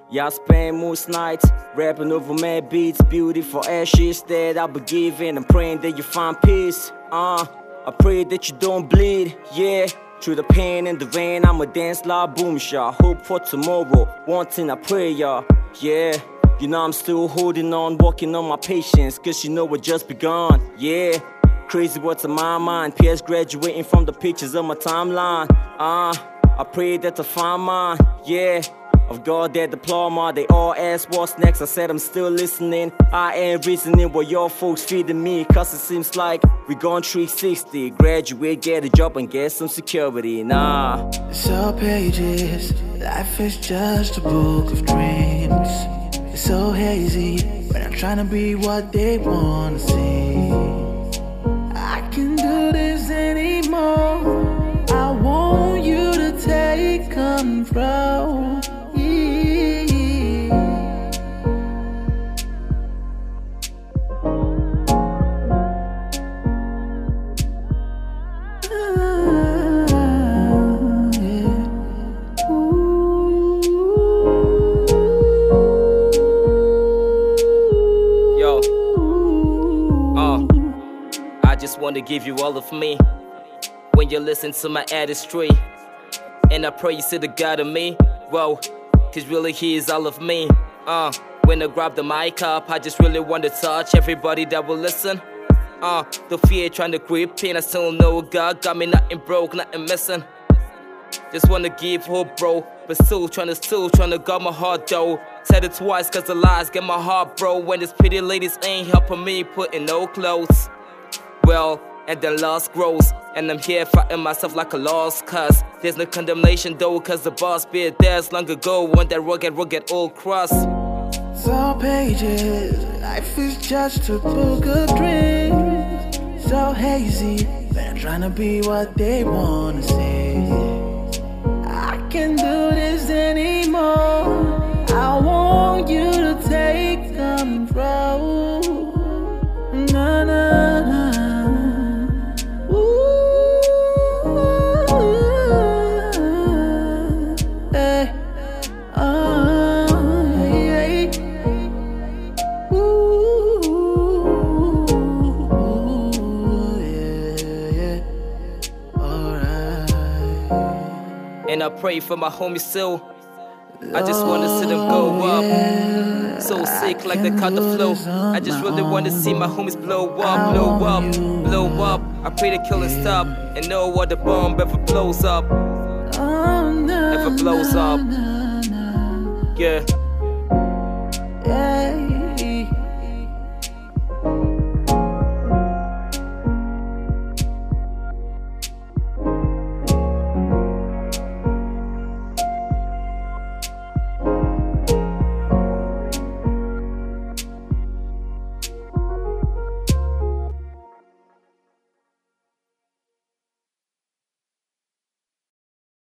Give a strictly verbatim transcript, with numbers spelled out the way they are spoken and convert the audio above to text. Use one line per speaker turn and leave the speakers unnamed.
Yeah, I spend most nights rapping over mad beats, beautiful ashes that I be giving. I'm praying that you find peace. Uh, I pray that you don't bleed. Yeah, through the pain and the rain, I'ma dance like boom shot. Hope for tomorrow, one thing I pray, y'all. Yeah, you know I'm still holding on, working on my patience, cause you know we're just begun. Yeah, crazy what's in my mind. P S graduating from the pictures on my timeline. Uh, I pray that I find mine. Yeah, I've got that diploma. They all ask what's next. I said I'm still listening. I ain't reasoning what your folks feeding me, cause it seems like we gone three sixty. Graduate, get a job and get some security. Nah,
it's all pages. Life is just a book of dreams. It's so hazy when I'm trying to be what they wanna see. I can't do this anymore. I want you to take control.
Yo, uh, I just wanna give you all of me when you listen to my artistry. And I pray you see the God in me, whoa, cause really he is all of me. Uh, when I grab the mic up, I just really want to touch everybody that will listen. Uh, the fear trying to grip in, I still know God got me nothing broke, nothing missing. Just wanna give hope, bro, but still trying to, still trying to guard my heart, though. Said it twice cause the lies get my heart, bro. When these pretty ladies ain't helping me put in no clothes. Well, and the loss grows, and I'm here fighting myself like a lost cause there's no condemnation though, cause the boss bit theirs long ago when that rugged, rugged old cross.
It's all pages, life is just a book of dreams. So hazy, when I'm trying to be what they wanna see. I can't do this anymore. I want you to take control. Na na na.
And I pray for my homies still. I just wanna see them go up. So sick like they caught the flow. I just really wanna see my homies blow up, blow up, blow up. I pray the killing stop and know what the bomb ever blows up. Ever blows up. Yeah.